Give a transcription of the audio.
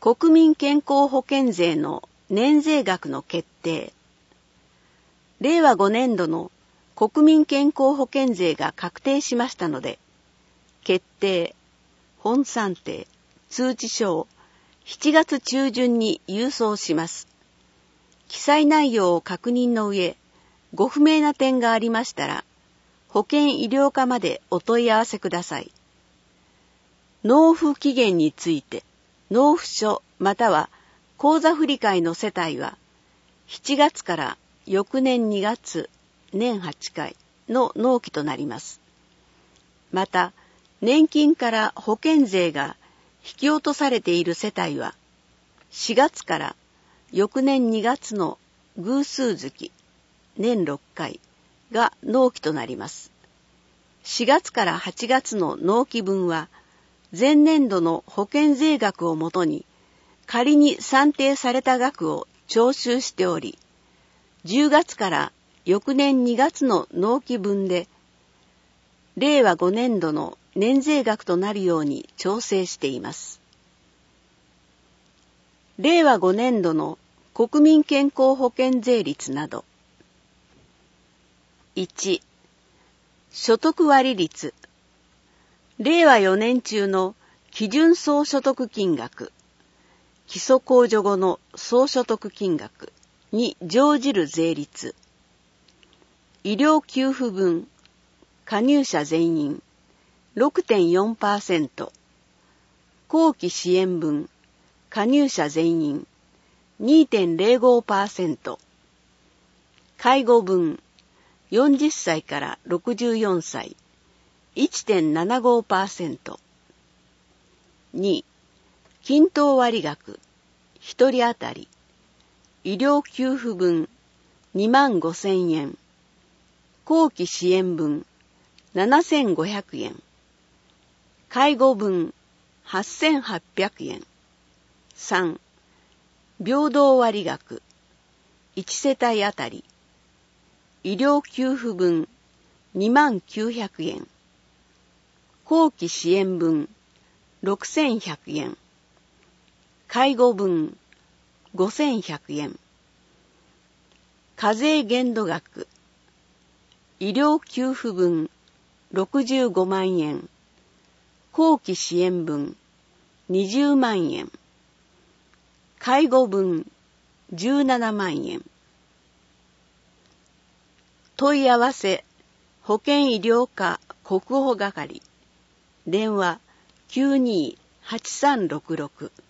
国民健康保険税の年税額の決定。令和5年度の国民健康保険税が確定しましたので、決定、本算定、通知書を7月中旬に郵送します。記載内容を確認の上、ご不明な点がありましたら、保険医療課までお問い合わせください。納付期限について、納付書または口座振替の世帯は、7月から翌年2月、年8回の納期となります。また、年金から保険税が引き落とされている世帯は、4月から翌年2月の偶数月、年6回が納期となります。4月から8月の納期分は、前年度の保険税額をもとに、仮に算定された額を徴収しており、10月から翌年2月の納期分で、令和5年度の年税額となるように調整しています。令和5年度の国民健康保険税率など。1、所得割率。令和4年中の基準総所得金額、基礎控除後の総所得金額に乗じる税率。医療給付分、加入者全員 6.4%、後期支援分、加入者全員 2.05%、介護分、40歳から64歳 1.75%。2、均等割額、1人当たり、医療給付分25,000円、後期支援分7,500円、介護分8,800円。3、平等割額、1世帯当たり、医療給付分29,000円、後期支援分6,100円、介護分5,100円、課税限度額、医療給付分65万円、後期支援分20万円、介護分17万円。問い合わせ、保険医療課国保係、電話 92-8366